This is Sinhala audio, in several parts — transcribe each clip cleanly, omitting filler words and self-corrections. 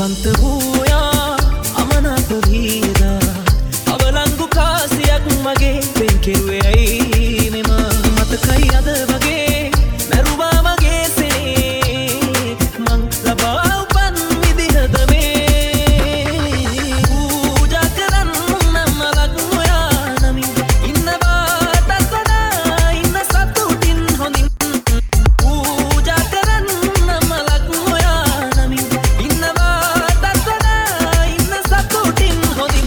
පින්වන්ත වූයා අමනාප වීදා අවලංගු කාසියක් මගේ වෙන් කෙරුවේ ඇයි මෙම මතකයි අද වගේ මරුවා මගේ සෙනේ මං ලබා උපන් විදිහද මේ පූජා කරන්න මලක් නොයා නමින් ඉන්නවාටත් වඩා ඉන්න සතුටින් හොඳින් පූජා කරන්න මලක් නොයා නමින් ඉන්නවාටත් වඩා ඉන්න සතුටින් හොඳින්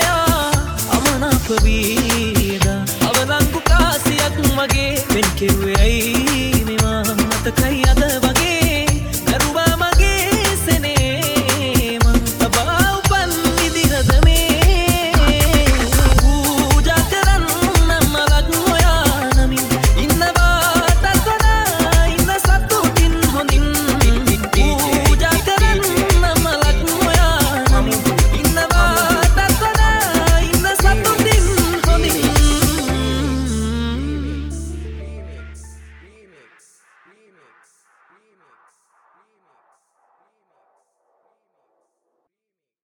Quiero